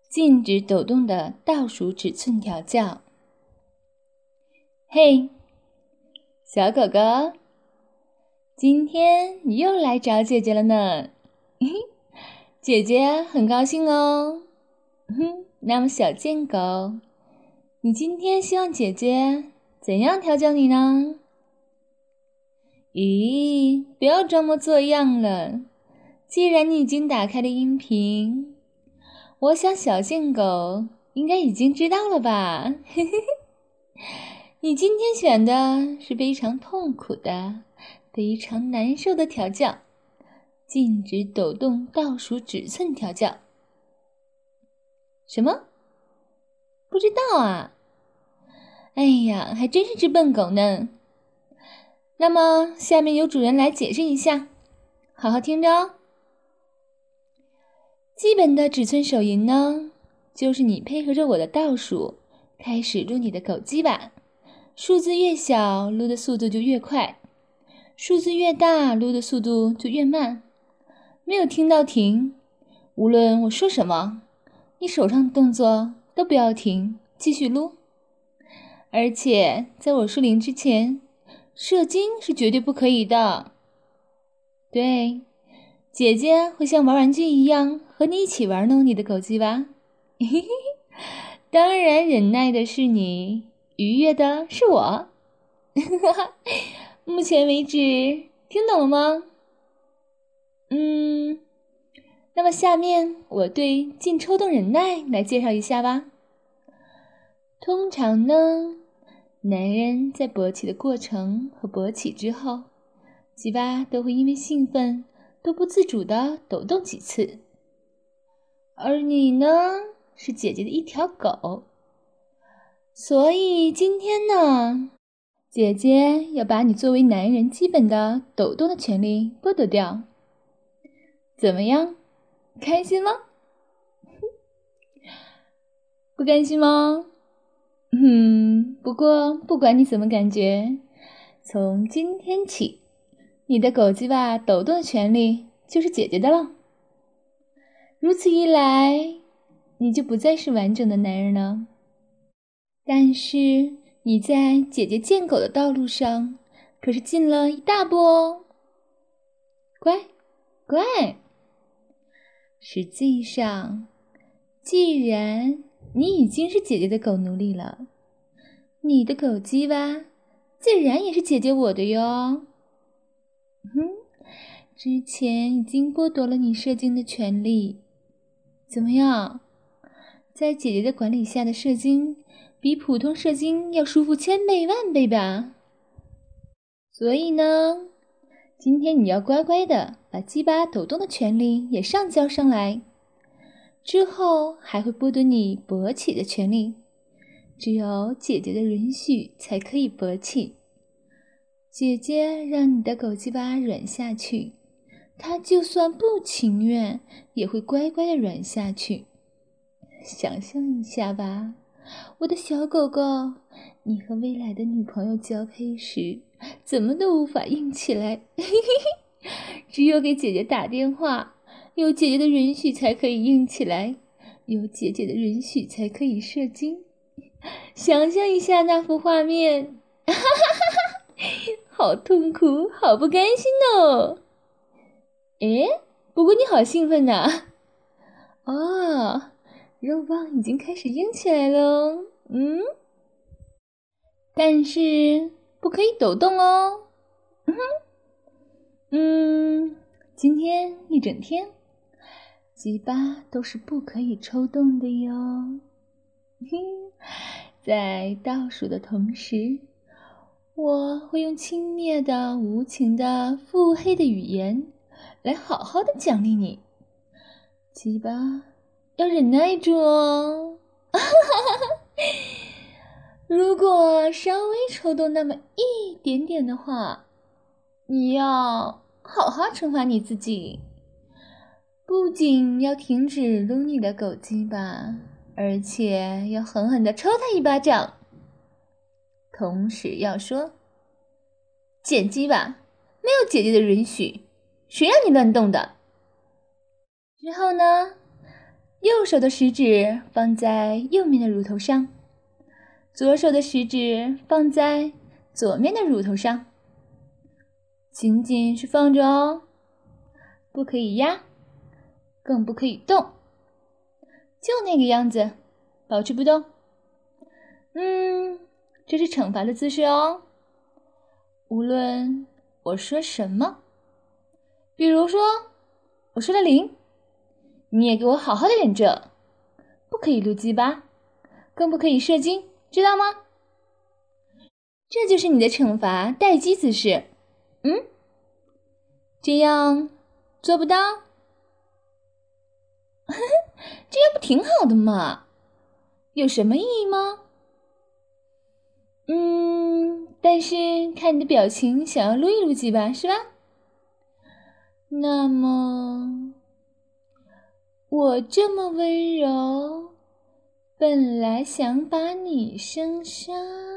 禁止抖动的倒数尺寸调教。嘿，小狗狗，今天你又来找姐姐了呢。姐姐很高兴哦。那么小贱狗，你今天希望姐姐怎样调教你呢？咦，不要装模作样了。既然你已经打开了音频，我想小贱狗应该已经知道了吧？你今天选的是非常痛苦的、非常难受的调教，禁止抖动倒数尺寸调教。什么？不知道啊？哎呀，还真是只笨狗呢。那么下面由主人来解释一下，好好听着哦。基本的尺寸手淫呢，就是你配合着我的倒数，开始撸你的狗鸡巴，数字越小，撸的速度就越快，数字越大，撸的速度就越慢。没有听到停，无论我说什么，你手上的动作都不要停，继续撸。而且在我说零之前，射精是绝对不可以的。对，姐姐会像玩玩具一样和你一起玩弄你的狗鸡巴。当然忍耐的是你，愉悦的是我。目前为止听懂了吗？那么下面我对禁抽动忍耐来介绍一下吧。通常呢，男人在勃起的过程和勃起之后，鸡巴都会因为兴奋都不自主地抖动几次。而你呢，是姐姐的一条狗，所以今天呢，姐姐要把你作为男人基本的抖动的权利剥夺掉。怎么样？开心吗？不甘心吗？不过不管你怎么感觉，从今天起，你的狗鸡巴抖动的权利就是姐姐的了。如此一来，你就不再是完整的男人了。但是你在姐姐贱狗的道路上，可是进了一大步哦。乖，乖。实际上，既然你已经是姐姐的狗奴隶了，你的狗鸡巴自然也是姐姐我的哟。之前已经剥夺了你射精的权利，怎么样？在姐姐的管理下的射精，比普通射精要舒服千倍万倍吧？所以呢，今天你要乖乖的把鸡巴抖动的权利也上交上来，之后还会剥夺你勃起的权利，只有姐姐的允许才可以勃起。姐姐让你的狗鸡巴软下去，它就算不情愿，也会乖乖的软下去。想象一下吧，我的小狗狗，你和未来的女朋友交配时，怎么都无法硬起来。只有给姐姐打电话，有姐姐的允许才可以硬起来，有姐姐的允许才可以射精。想象一下那幅画面，好痛苦，好不甘心哦。诶，不过你好兴奋呐。哦，肉棒已经开始硬起来了。但是不可以抖动哦。今天一整天，鸡巴都是不可以抽动的哟。在倒数的同时，我会用轻蔑的、无情的、腹黑的语言来好好的奖励你。鸡巴要忍耐住哦。如果稍微抽动那么一点点的话，你要好好惩罚你自己，不仅要停止撸你的狗鸡巴，而且要狠狠地抽他一巴掌，同时要说：贱鸡巴，没有姐姐的允许，谁让你乱动的？之后呢，又手的食指放在右面的乳头上，左手的食指放在左面的乳头上，仅仅是放着哦，不可以压，更不可以动，就那个样子，保持不动。这是惩罚的姿势哦。无论我说什么，比如说我说了0，你也给我好好的忍着，不可以撸鸡巴，更不可以射精，知道吗？这就是你的惩罚待机姿势。这样做不到？这样不挺好的吗？有什么意义吗？但是看你的表情，想要撸一撸鸡巴，是吧？那么我这么温柔，本来想把你生杀，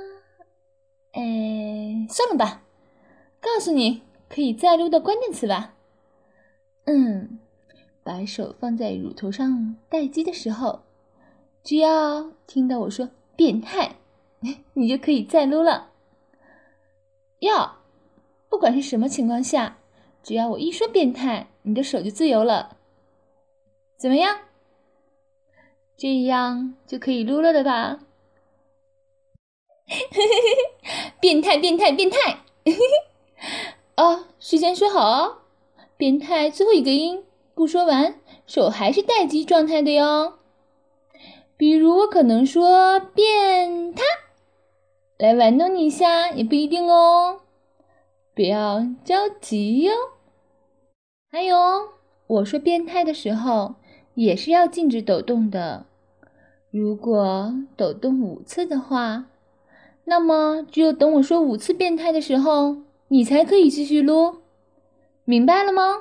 算了吧，告诉你可以再撸的关键词吧。把手放在乳头上待机的时候，只要听到我说变态，你就可以再撸了。不管是什么情况下，只要我一说变态，你的手就自由了。怎么样？这样就可以撸了的吧？变态变态变态事先说好哦，变态最后一个音不说完，手还是待机状态的哟。比如我可能说变他，来玩弄你一下也不一定哦，不要着急哟。还有我说变态的时候也是要禁止抖动的，如果抖动5次的话，那么只有等我说5次变态的时候，你才可以继续撸，明白了吗？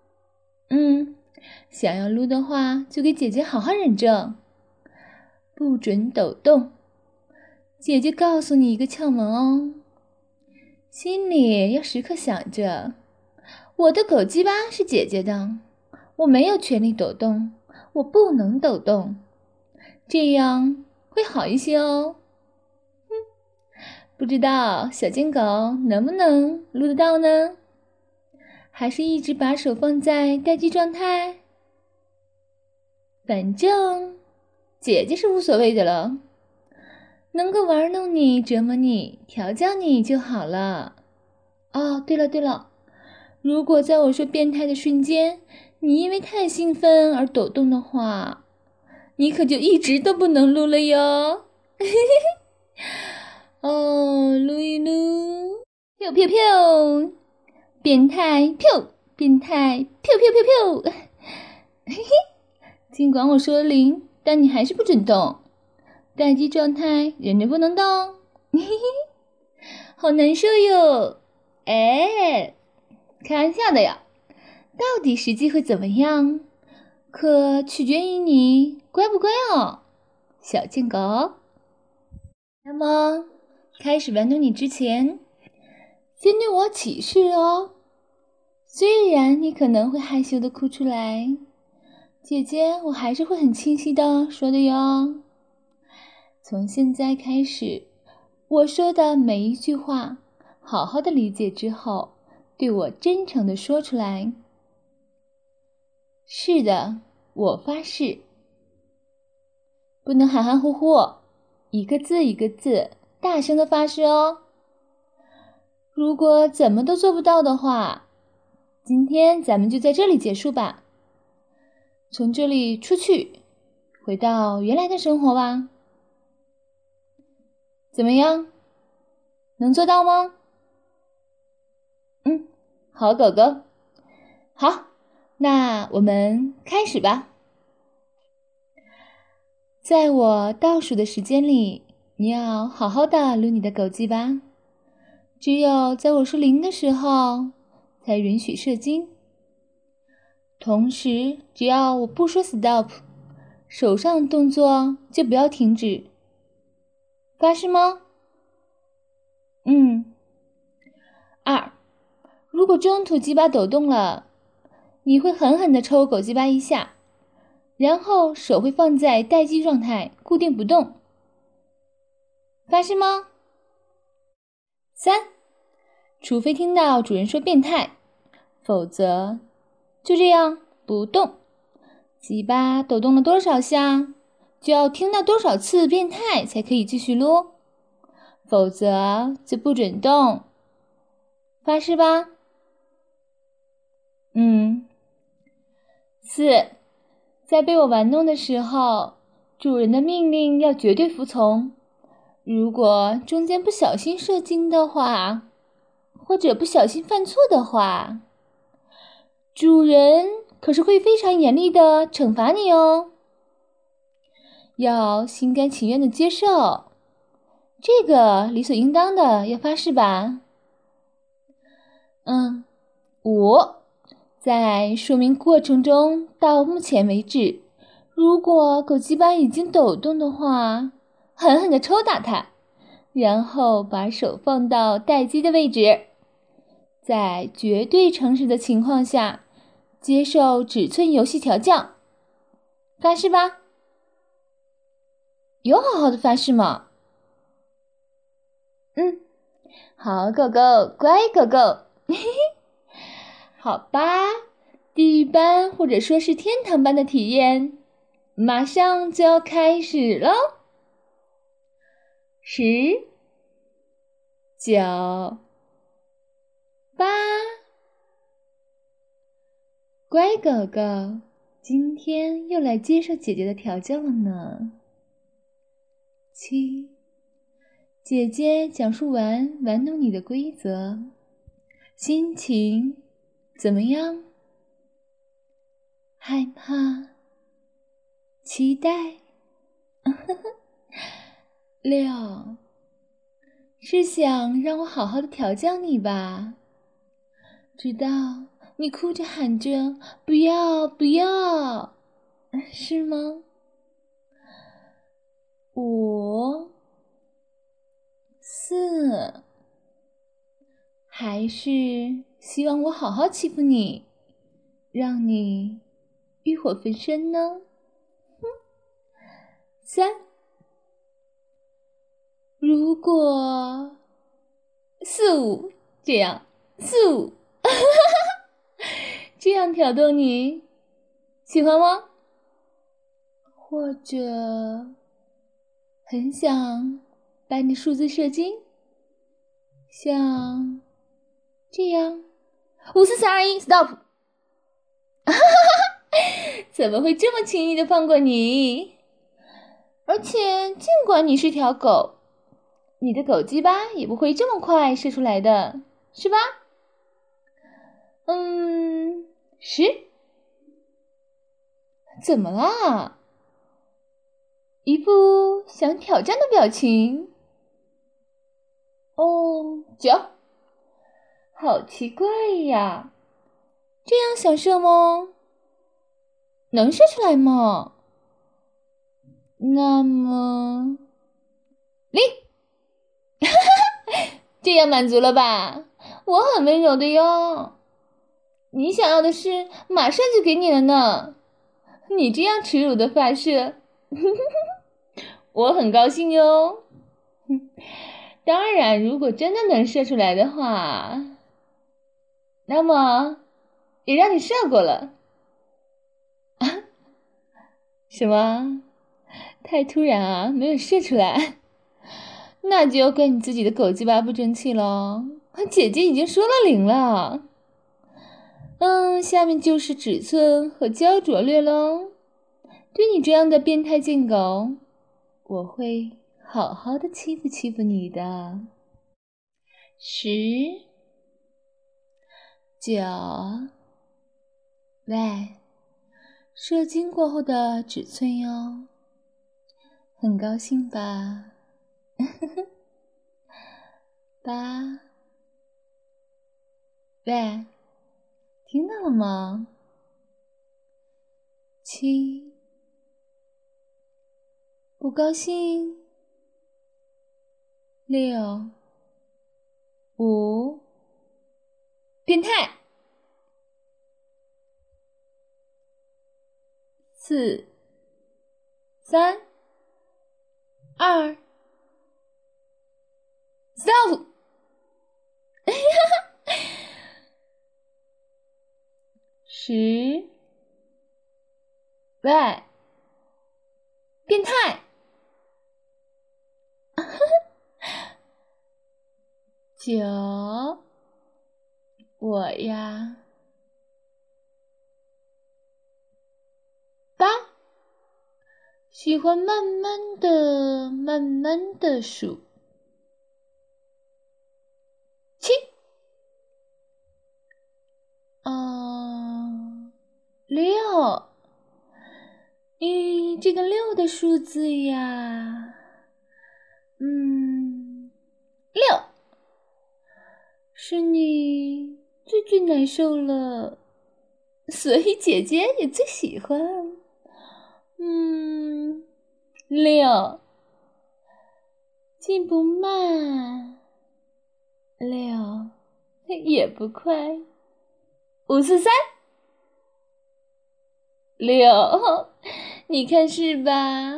想要撸的话，就给姐姐好好忍着，不准抖动。姐姐告诉你一个窍门哦，心里要时刻想着，我的狗鸡巴是姐姐的，我没有权利抖动，我不能抖动，这样会好一些哦。不知道小贱狗能不能撸得到呢？还是一直把手放在待机状态？反正姐姐是无所谓的了，能够玩弄你、折磨你、调教你就好了。对了，如果在我说变态的瞬间，你因为太兴奋而抖动的话，你可就一直都不能撸了哟。撸一撸，飘飘飘，变态飘，变态飘飘飘飘。尽管我说了0，但你还是不准动，待机状态，忍着不能动。好难受哟。开玩笑的呀，到底实际会怎么样，可取决于你乖不乖哦，小贱狗。那么开始玩弄你之前，先对我起誓哦，虽然你可能会害羞的哭出来，姐姐我还是会很清晰的说的哟。从现在开始，我说的每一句话，好好的理解之后，对我真诚的说出来。是的，我发誓。不能含含糊糊，一个字一个字，大声的发誓哦。如果怎么都做不到的话，今天咱们就在这里结束吧。从这里出去，回到原来的生活吧。怎么样？能做到吗？好狗狗。好，那我们开始吧。在我倒数的时间里，你要好好的撸你的狗鸡巴。只有在我说0的时候，才允许射精。同时，只要我不说 stop， 手上的动作就不要停止。发誓吗？2，如果中途鸡巴抖动了，你会狠狠地抽狗鸡巴一下， 然后手会放在待机状态，固定不动。发誓吗？3，除非听到主人说变态，否则就这样不动。鸡巴抖动了多少下，就要听到多少次变态才可以继续撸，否则就不准动。发誓吧。4，在被我玩弄的时候，主人的命令要绝对服从。如果中间不小心射精的话，或者不小心犯错的话，主人可是会非常严厉的惩罚你哦。要心甘情愿的接受，这个理所应当的，要发誓吧。5，在说明过程中，到目前为止，如果狗鸡巴已经抖动的话，狠狠地抽打它，然后把手放到待机的位置，在绝对诚实的情况下，接受尺寸游戏调教。发誓吧。有好好的发誓吗？好狗狗，乖狗狗。好吧，地狱般或者说是天堂般的体验马上就要开始喽。10、9、8，乖狗狗，今天又来接受姐姐的调教了呢。7，姐姐讲述完玩弄你的规则，心情怎么样？害怕？期待？6，是想让我好好的调教你吧？直到你哭着喊着不要不要，是吗？5、4，还是希望我好好欺负你，让你欲火焚身呢？3，如果4、5这样，4、5这样挑逗你，喜欢吗？或者很想把你数字射精，像这样，5、4、3、2、1 ，stop！ 怎么会这么轻易的放过你？而且尽管你是条狗，你的狗鸡巴也不会这么快射出来的，是吧？10，怎么啦？一副想挑战的表情。9，好奇怪呀，这样想射吗？能射出来吗？那么0，这样满足了吧？我很温柔的哟，你想要的是马上就给你了呢。你这样耻辱的发射，我很高兴哟。当然，如果真的能射出来的话，那么也让你射过了。什么？太突然啊，没有射出来，那就要怪你自己的狗鸡巴不争气咯。姐姐已经说了0了。下面就是尺寸和焦灼略咯。对你这样的变态贱狗，我会好好的欺负欺负你的。10、9，喂，射精过后的尺寸哟，很高兴吧？8，喂，听到了吗？7，不高兴？6、5，变态。4、 3、2 ，stop！ 10，喂，变态！9，我呀！8，喜欢慢慢的数。7，6，这个6的数字呀，6是你最难受了，所以姐姐也最喜欢。6，既不慢，6也不快。5、4、3、6，你看是吧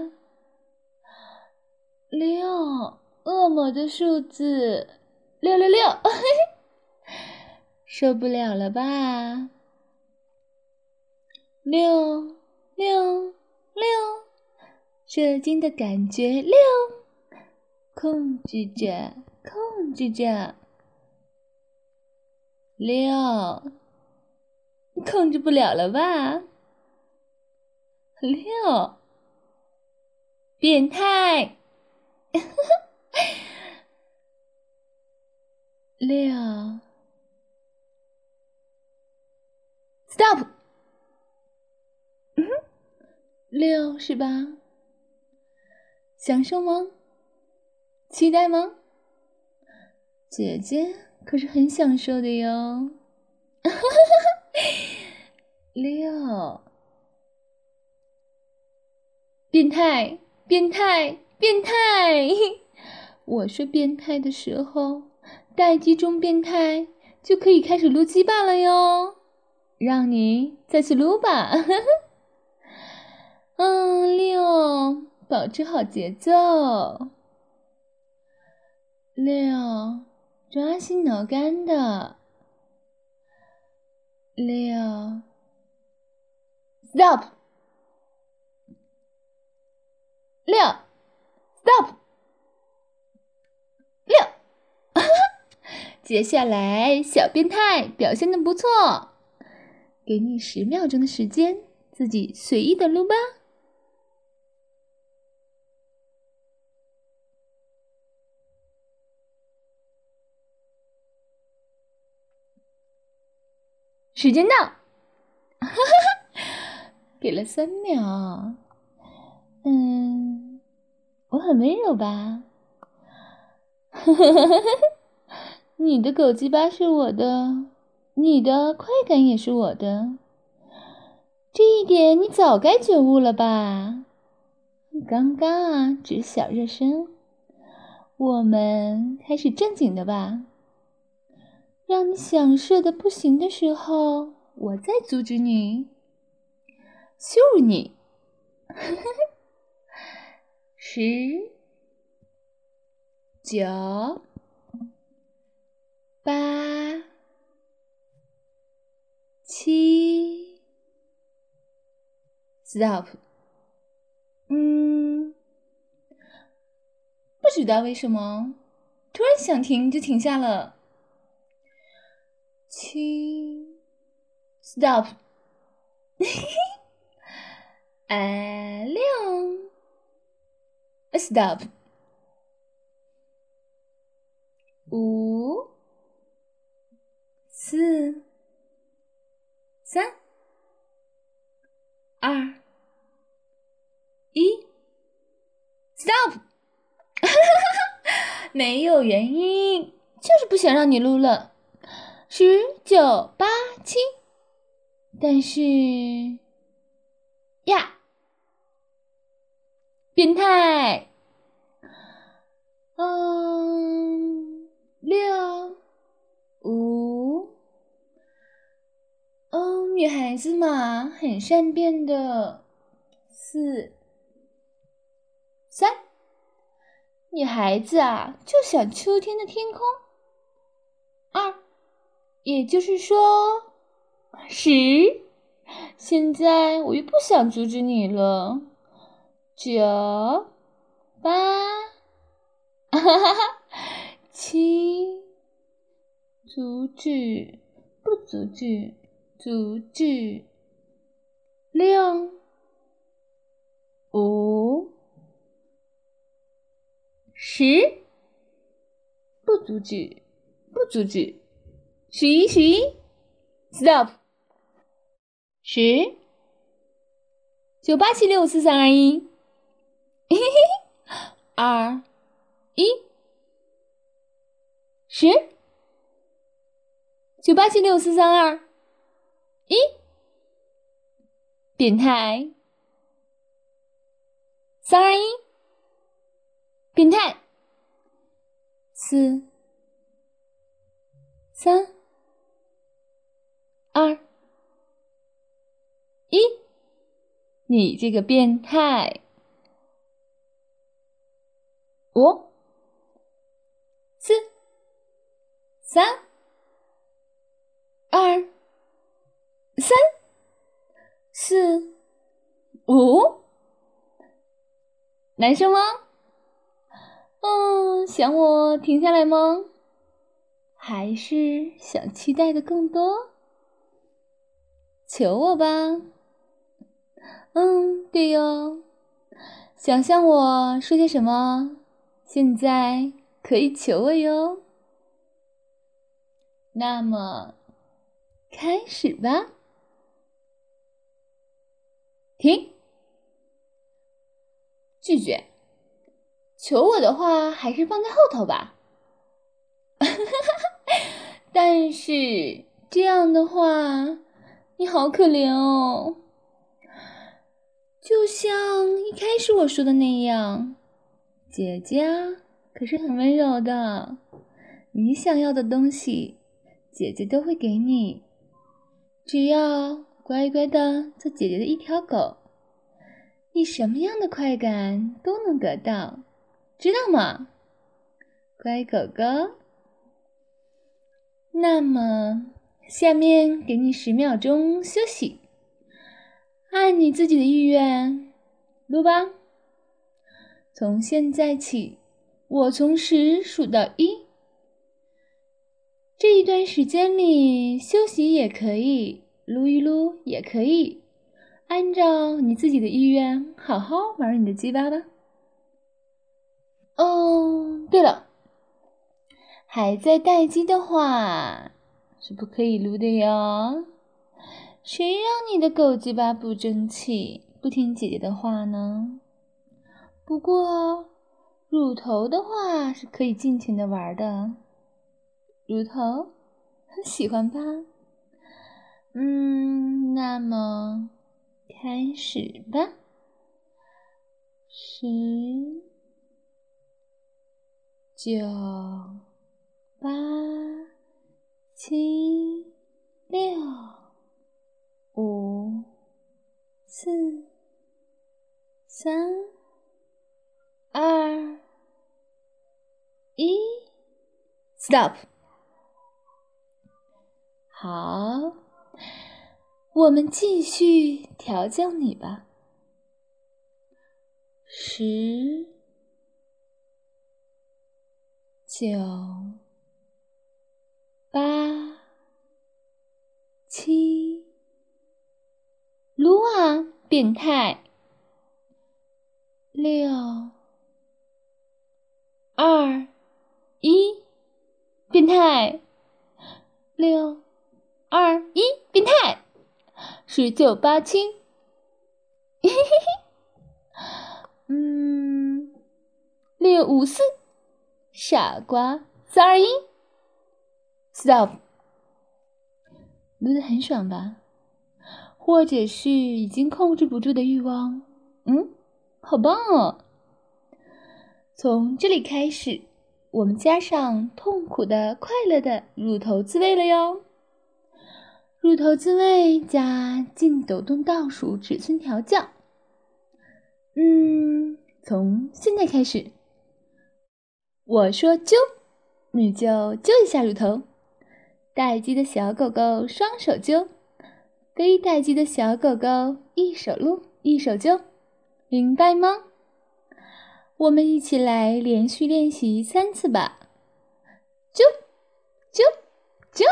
？6，恶魔的数字，666，受不了了吧？666，射精的感觉，6，控制着，6，控制不了了吧？6，变态，6 ，stop， 6是吧？享受吗？期待吗？姐姐可是很享受的哟。6，变态！我说变态的时候，待机中变态就可以开始撸鸡巴了哟。让你再去撸吧。6，保持好节奏。6，抓心挠肝的。6 ，stop。6 ，stop。6，接下来小变态表现得不错，给你10秒钟的时间，自己随意的撸吧。时间到，给了3秒。我很温柔吧？你的狗鸡巴是我的，你的快感也是我的，这一点你早该觉悟了吧？刚刚啊，只是小热身，我们开始正经的吧。让你享受的不行的时候，我再阻止你，羞辱你。10、9、8、7 ，stop。不知道为什么，突然想停就停下了。7 ，stop。6 ，stop。5、4、3、2、1 ，stop。没有原因，就是不想让你撸了。10、9、8、7，但是呀，变态。6、5，女孩子嘛，很善变的。4、 3，女孩子啊就想秋天的天空。2，也就是说10。现在我又不想阻止你了。9、8，哈哈哈，7，阻止，不阻止，阻止。6、5、10，不阻止，不阻止。11 ，Stop。10、9、8、7、6、4、3、2、1，嘿嘿嘿，2、1，10、9、8、7、6、4、3、2、1，变态。3、2、1，变态。4、3、2、1，你这个变态。5、4、3、2、3、4、5，难受吗？想我停下来吗？还是想期待的更多？求我吧。对哟。想象我说些什么，现在可以求我哟。那么，开始吧。停。拒绝。求我的话还是放在后头吧。但是这样的话，你好可怜哦。就像一开始我说的那样，姐姐啊，可是很温柔的。你想要的东西，姐姐都会给你。只要乖乖的做姐姐的一条狗，你什么样的快感都能得到，知道吗？乖狗狗。那么，下面给你10秒钟休息，按你自己的意愿录吧。从现在起，我从10数到1。这一段时间里，休息也可以，撸一撸也可以，按照你自己的意愿，好好玩你的鸡巴吧。对了，还在待机的话，是不可以撸的哟。谁让你的狗鸡巴不争气，不听姐姐的话呢？不过，乳头的话是可以尽情的玩的。乳头，很喜欢吧？那么开始吧。10、9、8、7、6、5、4、3、2、1 ，Stop。好，我们继续调教你吧。10、9、8、7，撸啊，变态。6、2、1，变态。6、2、1，变态。19、8、7，嘿嘿嘿。6、5、4，傻瓜。3、2、1 ，Stop。撸得很爽吧？或者是已经控制不住的欲望？好棒哦！从这里开始，我们加上痛苦的、快乐的乳头自慰了哟。乳头自慰加静抖动倒数尺寸调教。 从现在开始，我说揪，你就揪一下乳头。待机的小狗狗双手揪，非待机的小狗狗一手撸一手揪，明白吗？我们一起来连续练习3次吧。揪揪揪！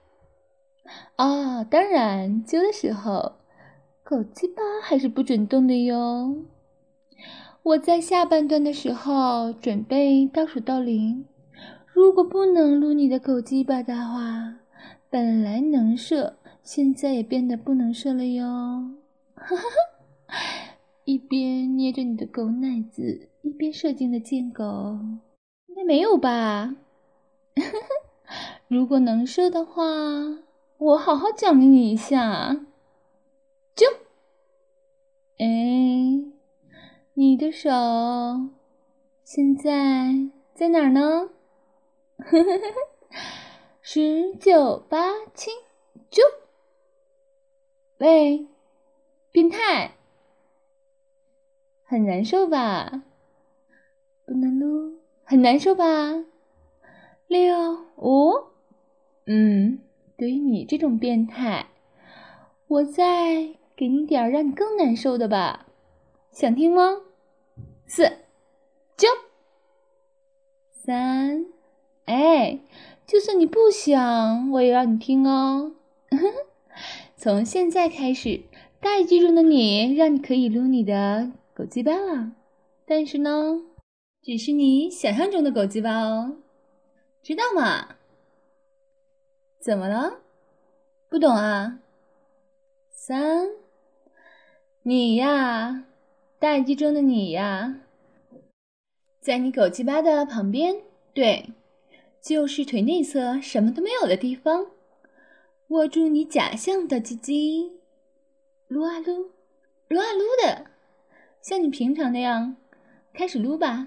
啊，当然，揪的时候，狗鸡巴还是不准动的哟。我在下半段的时候准备倒数到0，如果不能撸你的狗鸡巴的话，本来能射，现在也变得不能射了哟。哈哈哈！一边捏着你的狗奶子，一边射精的贱狗，应该没有吧？如果能射的话，我好好奖励你一下。就，哎，你的手现在在哪儿呢？10、9、8、7，就。喂，变态，很难受吧？不能撸，很难受吧？6、5，对于你这种变态，我再给你点儿让你更难受的吧，想听吗？4、9、3，哎，就算你不想，我也让你听哦。从现在开始，待机中的你，让你可以撸你的狗鸡巴了。但是呢，只是你想象中的狗鸡巴哦，知道吗？怎么了？不懂啊？3，你呀，待机中的你呀，在你狗鸡巴的旁边，对，就是腿内侧什么都没有的地方，握住你假象的鸡鸡，撸啊撸，撸啊撸的，像你平常那样，开始撸吧。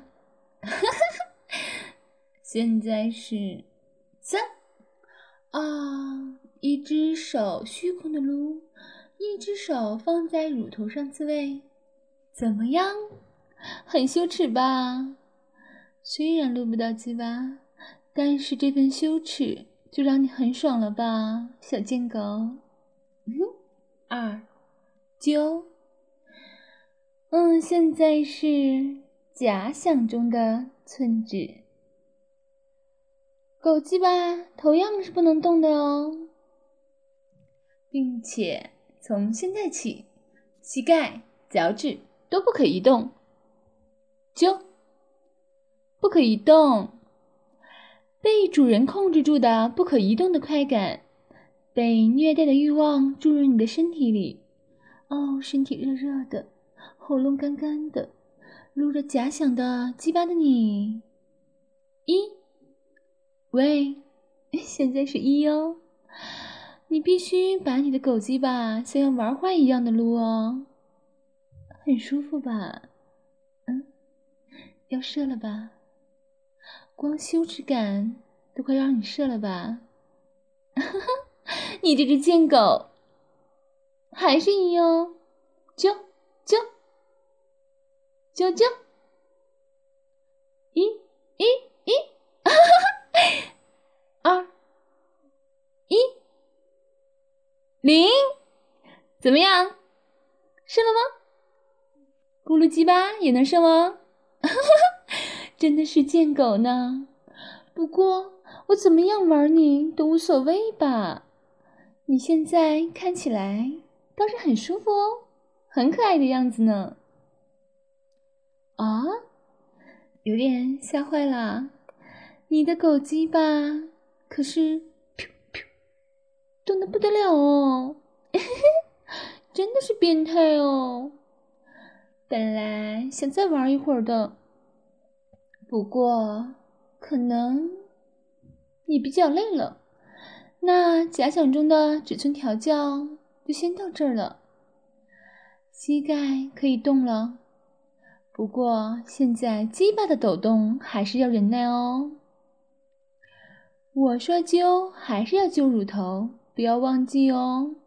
现在是3啊，一只手虚空的撸，一只手放在乳头上自慰，怎么样？很羞耻吧？虽然撸不到鸡巴，但是这份羞耻就让你很爽了吧，小贱狗。2、9，现在是假想中的寸指。狗鸡巴同样是不能动的哦，并且从现在起，膝盖、脚趾都不可移动，就不可移动。被主人控制住的不可移动的快感，被虐待的欲望注入你的身体里。哦，身体热热的，喉咙干干的，撸着假想的鸡巴的你。1，喂，现在是1哦，你必须把你的狗鸡巴像要玩坏一样的撸哦，很舒服吧？要射了吧？光羞耻感都快让你射了吧？你这只贱狗，还是1哦，啾啾啾啾，1、2、1、0，怎么样？射了吗？咕噜鸡巴也能射吗？真的是贱狗呢。不过我怎么样玩你都无所谓吧。你现在看起来倒是很舒服哦，很可爱的样子呢。啊，有点吓坏了。你的狗鸡巴可是动得不得了哦，真的是变态哦。本来想再玩一会儿的，不过可能你比较累了，那假想中的尺寸调教就先到这儿了。膝盖可以动了，不过现在鸡巴的抖动还是要忍耐哦。我说揪还是要揪乳头，不要忘记哦。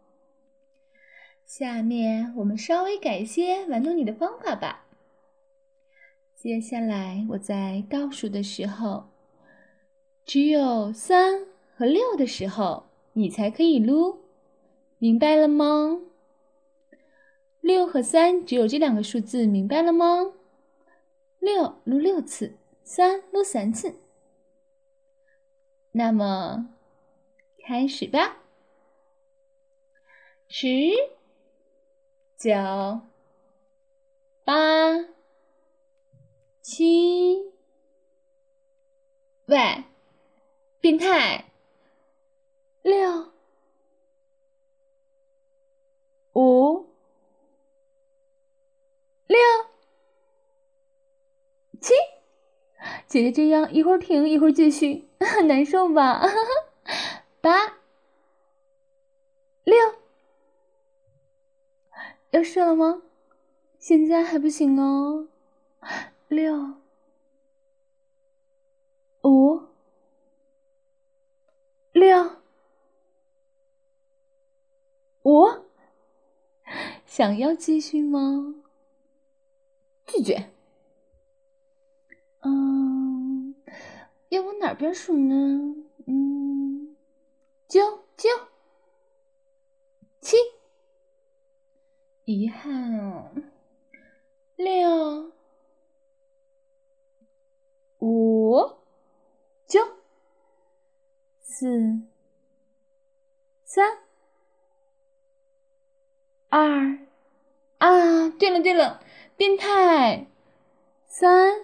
下面我们稍微改一些玩弄你的方法吧。 接下来我在倒数的时候，只有3和6的时候，你才可以撸，明白了吗？6和3只有这2个数字，明白了吗？6撸6次，3撸3次。那么，开始吧。10、9、8、7，喂，变态！6、5、6、7，姐姐这样一会儿停一会儿继续，很难受吧？8、6，要射了吗？现在还不行哦。6、5、6、5，想要继续吗？拒绝。要往哪边数呢？9、7，遗憾哦。6、5、9、4、3、2。啊，对了，变态。3，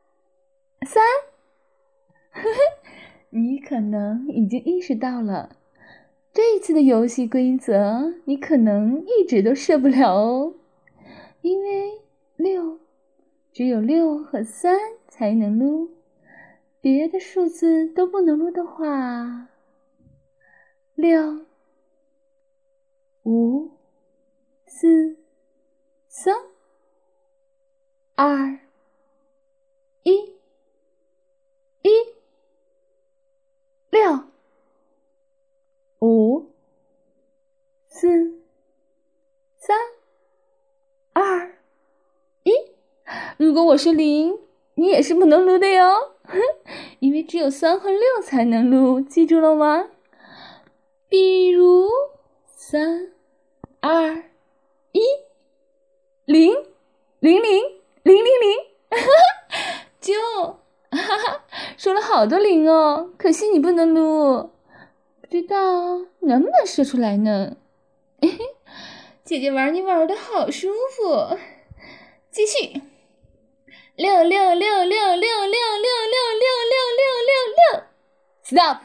你可能已经意识到了，这一次的游戏规则，你可能一直都射不了哦，因为只有6和3才能撸，别的数字都不能撸的话，6、5、4、3、2、1、6、5、4、3、2、1。如果我是0，你也是不能撸的哟，因为只有3和6才能撸，记住了吗？比如3、2、1，0，就说了好多0哦，可惜你不能撸，不知道能不能射出来呢？姐姐玩你玩的好舒服，继续。6，6，6，6，6，6，6，6，6，6，6，6，6，stop！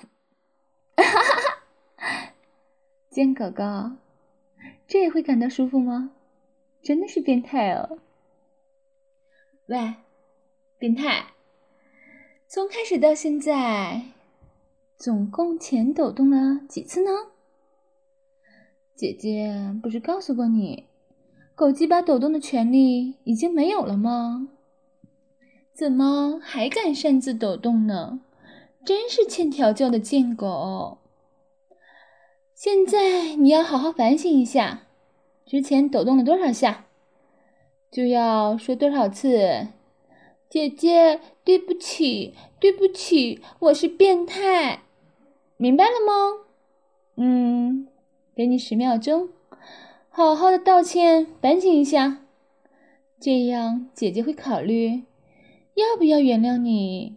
贱狗狗，这也会感到舒服吗？真的是变态哦！喂，变态！从开始到现在，总共前抖动了几次呢？姐姐不是告诉过你，狗鸡巴抖动的权利已经没有了吗？怎么还敢擅自抖动呢？真是欠调教的贱狗！现在你要好好反省一下，之前抖动了多少下，就要说多少次姐姐，对不起，我是变态，明白了吗？给你10秒钟，好好的道歉，反省一下，这样姐姐会考虑要不要原谅你。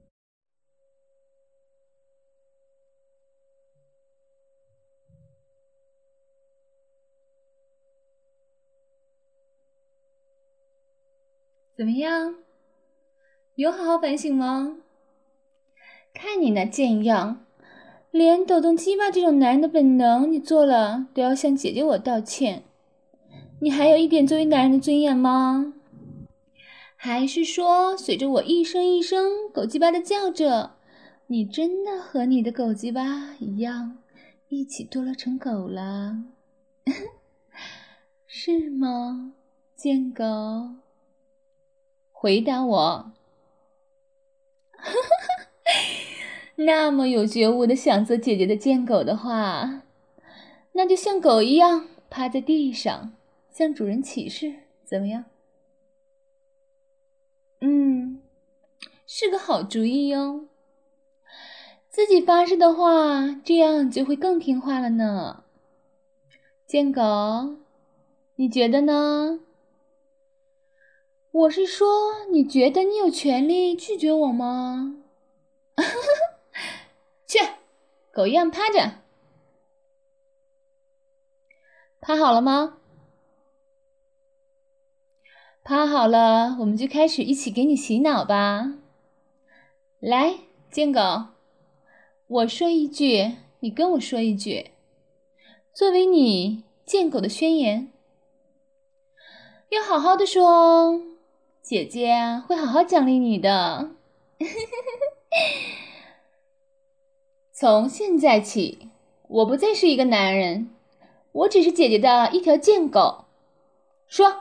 怎么样？有好好反省吗？看你那贱样，连抖动鸡巴这种男人的本能你做了都要向姐姐我道歉，你还有一点作为男人的尊严吗？还是说随着我一声一声狗鸡巴的叫着，你真的和你的狗鸡巴一样一起堕落成狗了？是吗，贱狗？回答我。那么有觉悟的想做姐姐的贱狗的话，那就像狗一样趴在地上向主人起誓，怎么样？ 是个好主意哟。自己发誓的话，这样就会更听话了呢。贱狗，你觉得呢？我是说，你觉得你有权利拒绝我吗？去，狗一样趴着。趴好了吗？趴好了，我们就开始一起给你洗脑吧。来，贱狗，我说一句，你跟我说一句，作为你贱狗的宣言。要好好的说哦，姐姐会好好奖励你的。从现在起，我不再是一个男人，我只是姐姐的一条贱狗。说。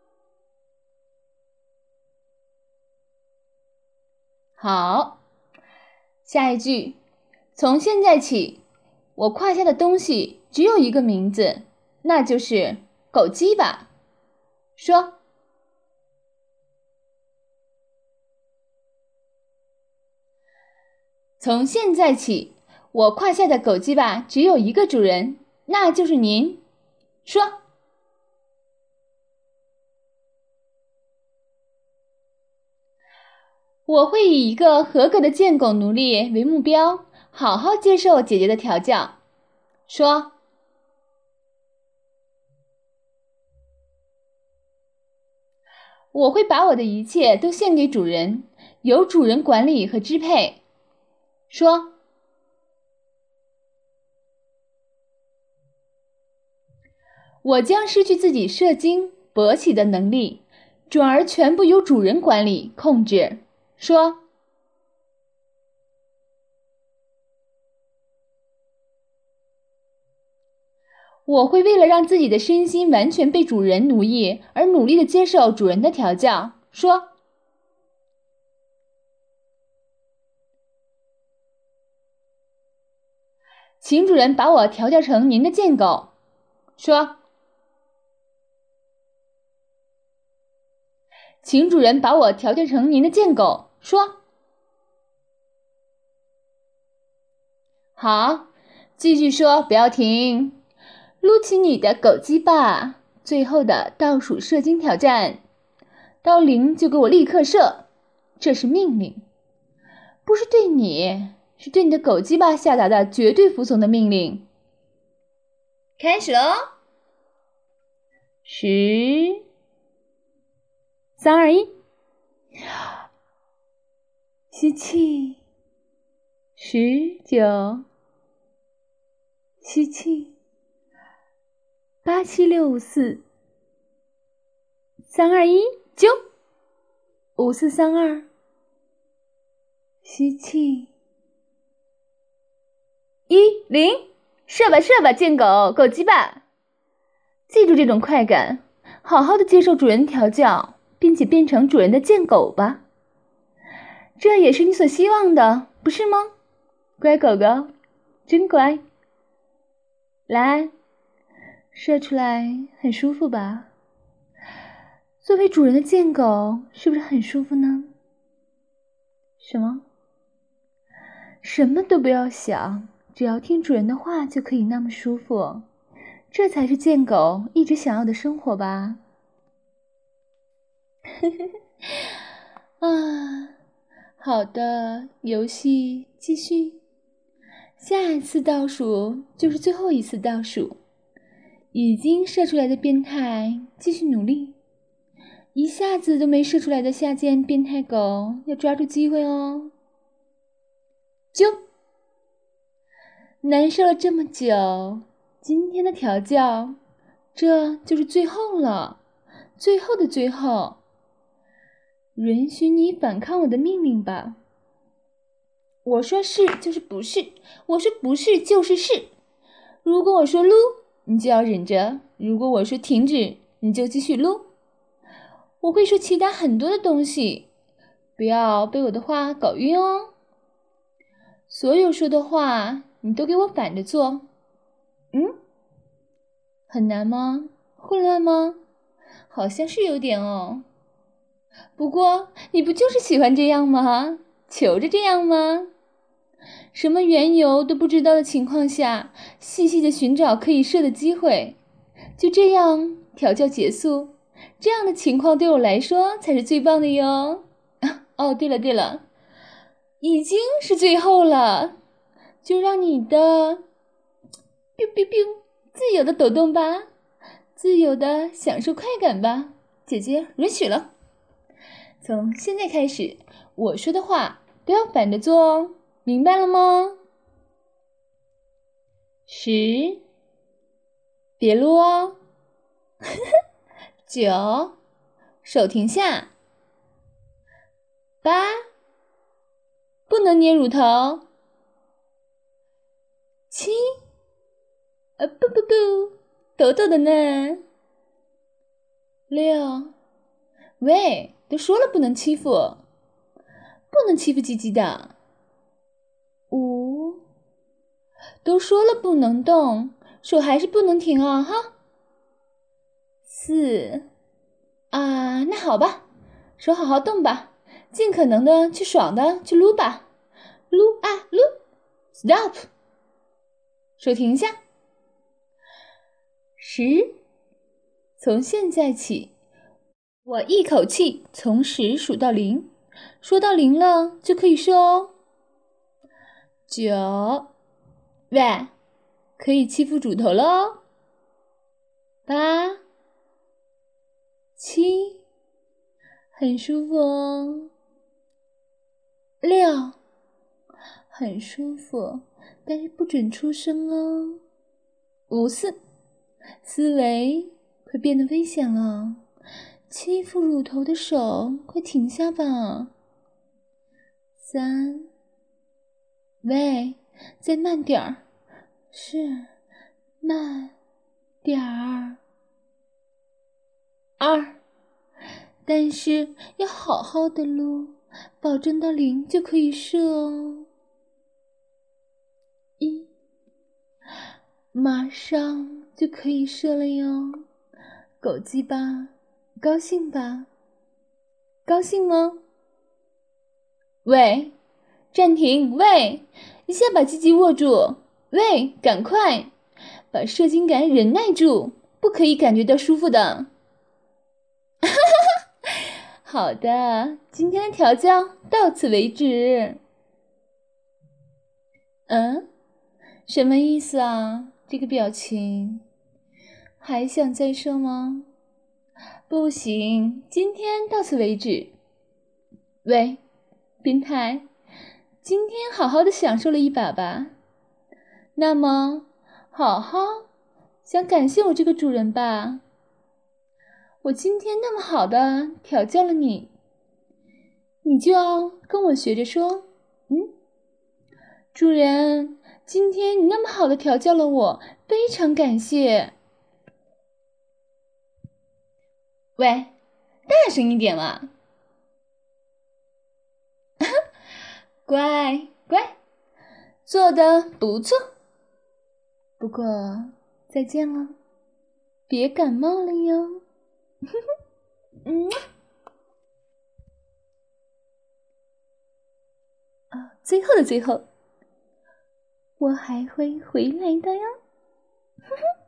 好，下一句，从现在起，我胯下的东西只有一个名字，那就是狗鸡巴。说。从现在起，我胯下的狗鸡巴只有一个主人，那就是您。说。我会以一个合格的贱狗奴隶为目标，好好接受姐姐的调教。说。我会把我的一切都献给主人，由主人管理和支配。说。我将失去自己射精勃起的能力，转而全部由主人管理控制。说。我会为了让自己的身心完全被主人奴役而努力地接受主人的调教。说。请主人把我调教成您的贱狗。说。请主人把我调教成您的贱狗。说。好，继续说，不要停。撸起你的狗鸡巴，最后的倒数射精挑战，到0就给我立刻射，这是命令，不是对你，是对你的狗鸡巴下达的绝对服从的命令。开始喽！10、3、2、1，吸气，19，吸气，87654，3、2、1，啾，5432，吸气，10，射吧射吧，贱狗，狗鸡巴！记住这种快感，好好的接受主人调教，并且变成主人的贱狗吧。这也是你所希望的，不是吗？乖狗狗，真乖。来，射出来很舒服吧？作为主人的贱狗，是不是很舒服呢？什么？什么都不要想，只要听主人的话就可以那么舒服。这才是贱狗一直想要的生活吧。啊，好的，游戏继续。下一次倒数就是最后一次倒数。已经射出来的变态继续努力，一下子都没射出来的下贱变态狗要抓住机会哦。啾！难受了这么久，今天的调教，这就是最后了，最后的最后。允许你反抗我的命令吧。我说是就是不是，我说不是就是是。如果我说撸，你就要忍着；如果我说停止，你就继续撸。我会说其他很多的东西，不要被我的话搞晕哦。所有说的话，你都给我反着做。很难吗？混乱吗？好像是有点哦。 不过你不就是喜欢这样吗？求着这样吗？什么缘由都不知道的情况下，细细的寻找可以射的机会，就这样调教结束。这样的情况对我来说才是最棒的哟。哦，对了，已经是最后了，就让你的 biu biu biu 自由的抖动吧，自由的享受快感吧，姐姐允许了。从现在开始，我说的话都要反着做哦，明白了吗？10，别撸哦。9，手停下。8，不能捏乳头。7，不，抖抖的呢。6，喂，都说了不能欺负，不能欺负鸡鸡的。5，都说了不能动，手还是不能停啊哈。4，那好吧，手好好动吧，尽可能的去爽的去撸吧，撸啊撸 ，stop， 手停下。10，从现在起，我一口气从10数到0，说到0了就可以射哦。9，喂，可以欺负主头了哦。8，7，很舒服哦。6，很舒服，但是不准出声哦。5、4，思维快变得危险了，欺负乳头的手快停下吧。3，喂，再慢点儿，是，慢点儿。2，但是要好好的撸，保证到0就可以射哦。1，马上就可以射了哟，狗鸡吧，高兴吧？高兴吗？喂，暂停！喂，一下把鸡鸡握住！喂，赶快把射精感忍耐住，不可以感觉到舒服的。好的，今天的调教到此为止。什么意思啊？这个表情，还想再射吗？不行，今天到此为止。喂，变态，今天好好的享受了一把吧。那么，好好想感谢我这个主人吧。我今天那么好的调教了你，你就要跟我学着说，主人，今天你那么好的调教了我，非常感谢。喂，大声一点嘛！乖，做得不错。不过，再见了，别感冒了哟。最后的最后，我还会回来的哟。